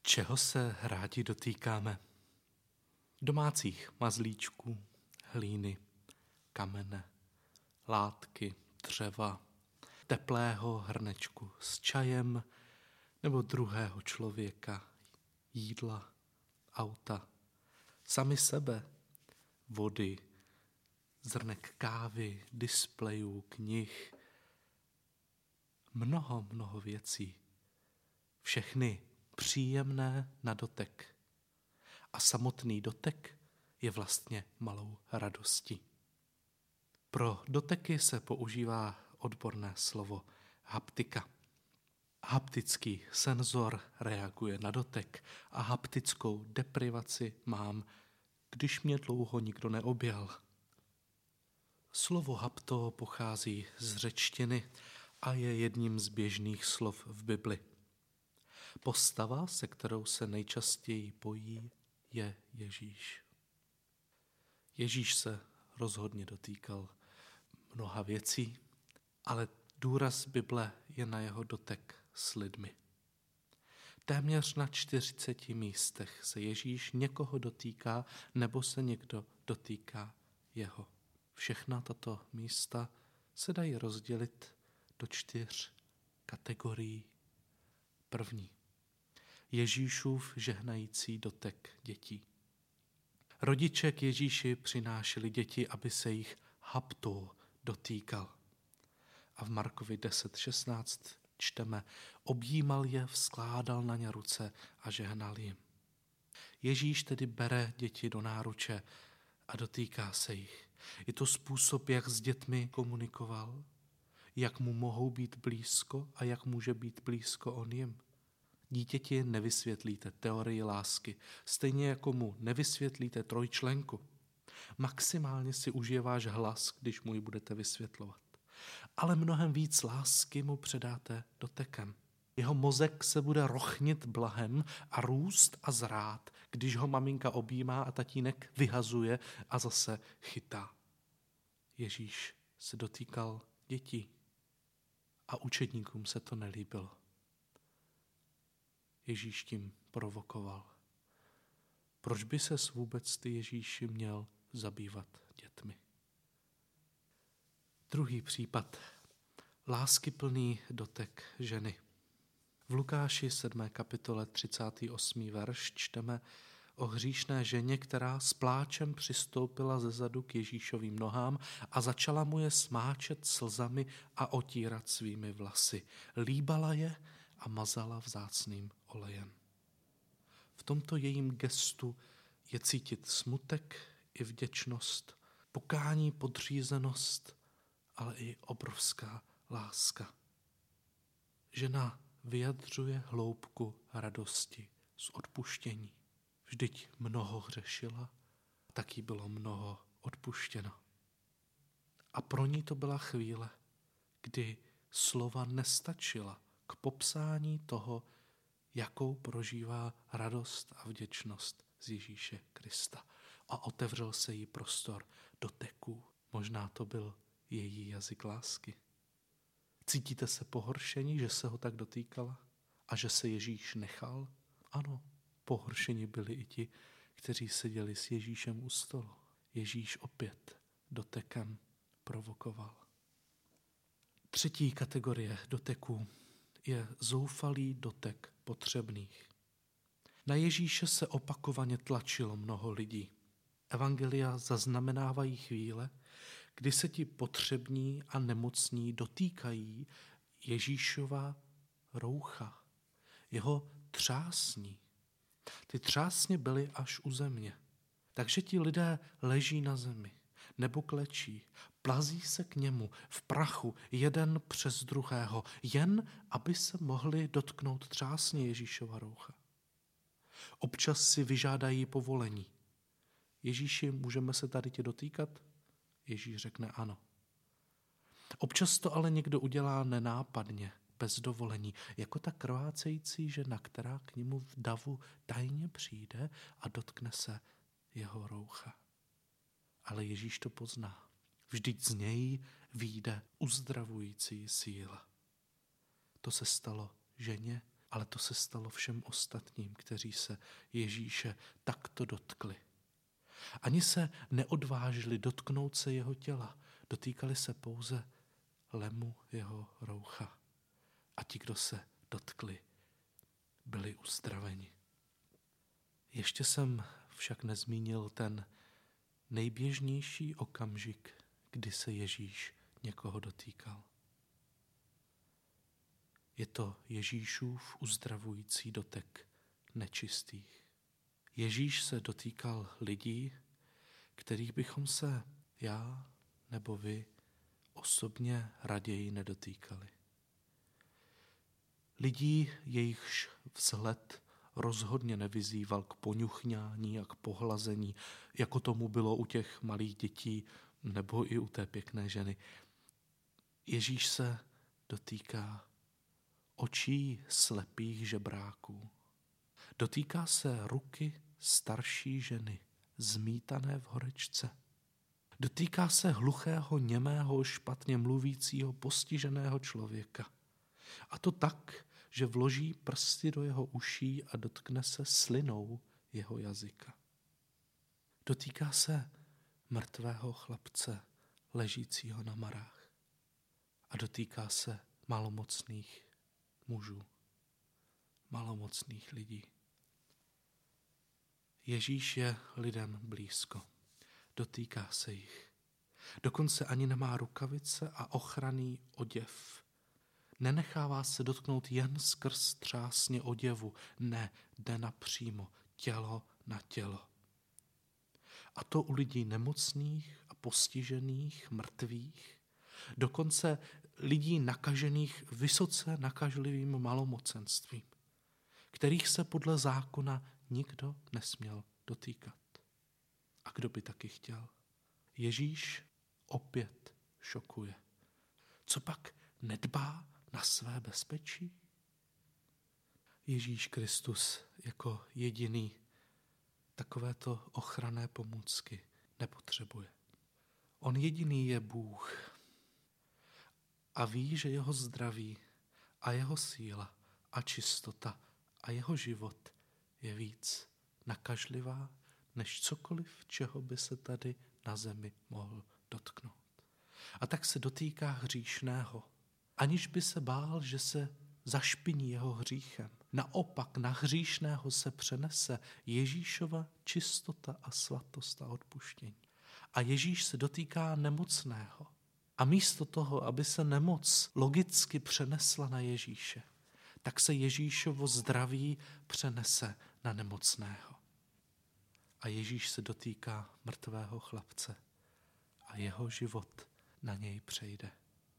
Čeho se rádi dotýkáme? Domácích mazlíčků, hlíny, kamene, látky, dřeva, teplého hrnečku s čajem nebo druhého člověka, jídla, auta, sami sebe, vody, zrnek kávy, displejů, knih, mnoho věcí. Všechny příjemné na dotek. A samotný dotek je vlastně malou radostí. Pro doteky se používá odborné slovo haptika. Haptický senzor reaguje na dotek a haptickou deprivaci mám, když mě dlouho nikdo neobjal. Slovo hapto pochází z řečtiny a je jedním z běžných slov v Bibli. Postava, se kterou se nejčastěji pojí, je Ježíš. Ježíš se rozhodně dotýkal mnoha věcí, ale důraz Bible je na jeho dotek s lidmi. Téměř na 40 místech se Ježíš někoho dotýká nebo se někdo dotýká jeho. Všechna tato místa se dají rozdělit do 4 kategorií. První. Ježíšův žehnající dotek dětí. Rodiče k Ježíši přinášeli děti, aby se jich hapto dotýkal. A v Markovi 10:16 čteme, objímal je, vzkládal na ně ruce a žehnal jim. Ježíš tedy bere děti do náruče a dotýká se jich. Je to způsob, jak s dětmi komunikoval, jak mu mohou být blízko a jak může být blízko on jim. Dítěti nevysvětlíte teorii lásky, stejně jako mu nevysvětlíte trojčlenku. Maximálně si užije váš hlas, když mu ji budete vysvětlovat. Ale mnohem víc lásky mu předáte dotekem. Jeho mozek se bude rochnit blahem a růst a zrát, když ho maminka objímá a tatínek vyhazuje a zase chytá. Ježíš se dotýkal dětí a učedníkům se to nelíbilo. Ježíš tím provokoval. Proč by ses vůbec ty Ježíši měl zabývat dětmi? Druhý případ. Láskyplný dotek ženy. V Lukáši 7. kapitole 38. verš čteme o hříšné ženě, která s pláčem přistoupila zezadu k Ježíšovým nohám a začala mu je smáčet slzami a otírat svými vlasy. Líbala je a mazala vzácným olejem. V tomto jejím gestu je cítit smutek i vděčnost, pokání, podřízenost, ale i obrovská láska. Žena vyjadřuje hloubku radosti z odpuštění. Vždyť mnoho hřešila, tak jí bylo mnoho odpuštěno. A pro ní to byla chvíle, kdy slova nestačila k popsání toho, jakou prožívá radost a vděčnost z Ježíše Krista. A otevřel se jí prostor doteků. Možná to byl její jazyk lásky. Cítíte se pohoršení, že se ho tak dotýkala a že se Ježíš nechal? Ano, pohoršení byli i ti, kteří seděli s Ježíšem u stolu. Ježíš opět dotekem provokoval. Třetí kategorie doteků je zoufalý dotek potřebných. Na Ježíše se opakovaně tlačilo mnoho lidí. Evangelia zaznamenávají chvíle, kdy se ti potřební a nemocní dotýkají Ježíšova roucha, jeho třásní. Ty třásně byly až u země. Takže ti lidé leží na zemi nebo klečí, plazí se k němu v prachu jeden přes druhého, jen aby se mohli dotknout třásně Ježíšova roucha. Občas si vyžádají povolení. Ježíši, můžeme se tady tě dotýkat? Ježíš řekne ano. Občas to ale někdo udělá nenápadně, bez dovolení, jako ta krvácející žena, která k němu v davu tajně přijde a dotkne se jeho roucha. Ale Ježíš to pozná. Vždyť z něj vyjde uzdravující síla. To se stalo ženě Ale to se stalo všem ostatním, kteří se Ježíše takto dotkli. Ani se neodvážili dotknout se jeho těla, dotýkali se pouze lemu jeho roucha. A ti, kdo se dotkli, byli uzdraveni. Ještě jsem však nezmínil ten nejběžnější okamžik, kdy se Ježíš někoho dotýkal. Je to Ježíšův uzdravující dotek nečistých. Ježíš se dotýkal lidí, kterých bychom se já nebo vy osobně raději nedotýkali. Lidí, jejichž vzhled rozhodně nevyzýval k poňuchňání a k pohlazení, jako tomu bylo u těch malých dětí nebo i u té pěkné ženy. Ježíš se dotýká očí slepých žebráků. Dotýká se ruky starší ženy, zmítané v horečce. Dotýká se hluchého, němého, špatně mluvícího, postiženého člověka. A to tak, že vloží prsty do jeho uší a dotkne se slinou jeho jazyka. Dotýká se mrtvého chlapce, ležícího na marách. A dotýká se malomocných mužů, malomocných lidí. Ježíš je lidem blízko. Dotýká se jich. Dokonce ani nemá rukavice a ochranný oděv. Nenechává se dotknout jen skrz třásně oděvu. Ne, jde napřímo, tělo na tělo. A to u lidí nemocných a postižených, mrtvých, dokonce lidí nakažených vysoce nakažlivým malomocenstvím, kterých se podle zákona nikdo nesměl dotýkat. A kdo by taky chtěl? Ježíš opět šokuje. Co pak nedbá na své bezpečí? Ježíš Kristus jako jediný takovéto ochranné pomůcky nepotřebuje. On jediný je Bůh a ví, že jeho zdraví a jeho síla a čistota a jeho život je víc nakažlivá než cokoliv, čeho by se tady na zemi mohl dotknout. A tak se dotýká hříšného, aniž by se bál, že se zašpiní jeho hříchem. Naopak na hříšného se přenese Ježíšova čistota a svatost a odpuštění. A Ježíš se dotýká nemocného. A místo toho, aby se nemoc logicky přenesla na Ježíše, tak se Ježíšovo zdraví přenese na nemocného. A Ježíš se dotýká mrtvého chlapce a jeho život na něj přejde.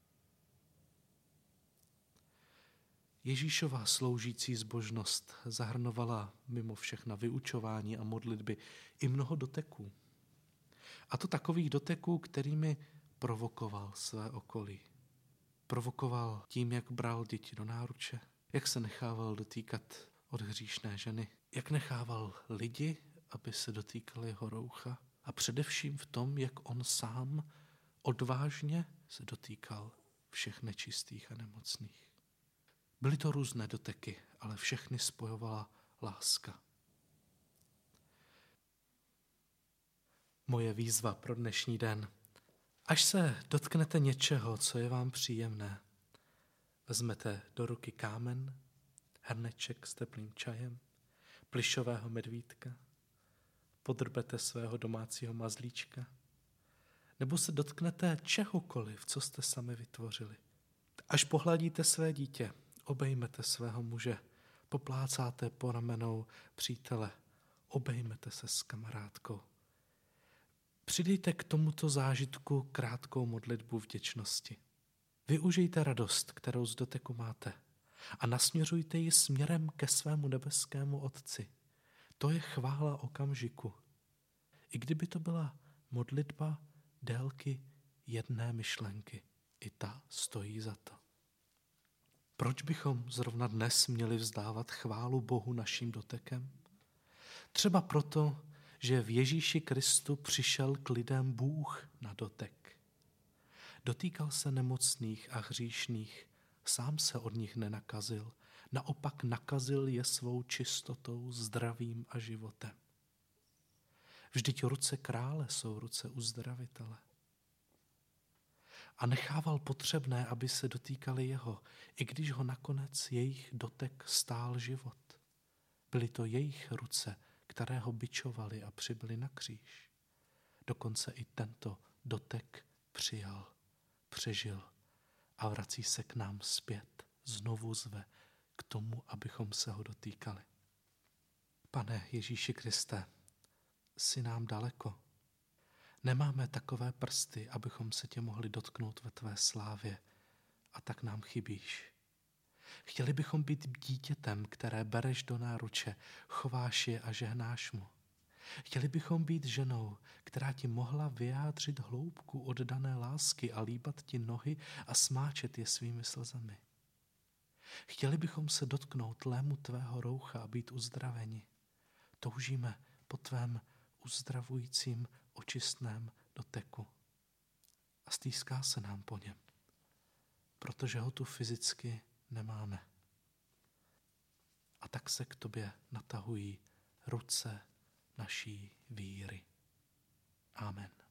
Ježíšova sloužící zbožnost zahrnovala mimo všechna vyučování a modlitby i mnoho doteků. A to takových doteků, kterými provokoval své okolí. Provokoval tím, jak bral děti do náruče, jak se nechával dotýkat od hříšné ženy, jak nechával lidi, aby se dotýkali jeho roucha a především v tom, jak on sám odvážně se dotýkal všech nečistých a nemocných. Byly to různé doteky, ale všechny spojovala láska. Moje výzva pro dnešní den. Až se dotknete něčeho, co je vám příjemné, vezmete do ruky kámen, hrneček s teplým čajem, plyšového medvídka, podrbete svého domácího mazlíčka, nebo se dotknete čehokoliv, co jste sami vytvořili. Až pohladíte své dítě, obejmete svého muže, poplácáte po ramenou přítele, obejmete se s kamarádkou. Přidejte k tomuto zážitku krátkou modlitbu vděčnosti. Využijte radost, kterou z doteku máte, a nasměřujte ji směrem ke svému nebeskému Otci. To je chvála okamžiku. I kdyby to byla modlitba délky jedné myšlenky, i ta stojí za to. Proč bychom zrovna dnes měli vzdávat chválu Bohu naším dotekem? Třeba proto, že v Ježíši Kristu přišel k lidem Bůh na dotek. Dotýkal se nemocných a hříšných, sám se od nich nenakazil, naopak nakazil je svou čistotou, zdravím a životem. Vždyť ruce krále jsou ruce uzdravitele. A nechával potřebné, aby se dotýkali jeho, i když ho nakonec jejich dotek stál život. Byly to jejich ruce, které ho bičovali a přibili na kříž. Dokonce i tento dotek přijal, přežil a vrací se k nám zpět, znovu zve k tomu, abychom se ho dotýkali. Pane Ježíši Kriste, jsi nám daleko. Nemáme takové prsty, abychom se tě mohli dotknout ve tvé slávě, a tak nám chybíš. Chtěli bychom být dítětem, které bereš do náruče, chováš je a žehnáš mu. Chtěli bychom být ženou, která ti mohla vyjádřit hloubku oddané lásky a líbat ti nohy a smáčet je svými slzami. Chtěli bychom se dotknout lému tvého roucha a být uzdraveni. Toužíme po tvém uzdravujícím očistném doteku. A stýská se nám po něm, protože ho tu fyzicky nemáme. A tak se k tobě natahují ruce naší víry. Amen.